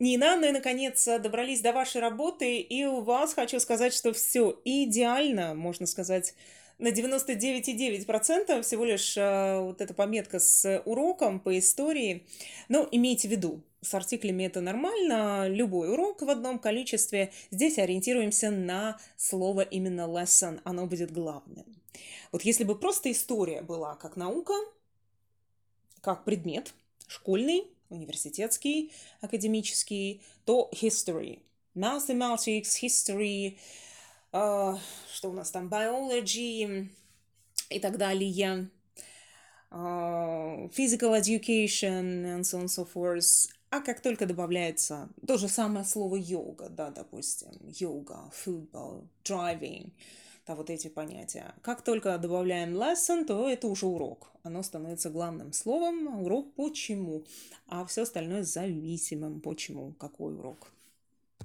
Нина, ну и наконец добрались до вашей работы, и у вас хочу сказать, что все идеально, можно сказать, на 99,9% всего лишь вот эта пометка с уроком по истории. Но имейте в виду, с артиклями это нормально, любой урок в одном количестве. Здесь ориентируемся на слово именно lesson, оно будет главным. Вот если бы просто история была как наука, как предмет школьный, университетский, академический, то history. Mathematics, history, что у нас там, biology и так далее, physical education and so on and so forth. А как только добавляется то же самое слово йога, да, допустим, йога, football, driving, да, вот эти понятия. Как только добавляем lesson, то это уже урок. Оно становится главным словом. Урок почему, а все остальное зависимым почему, какой урок.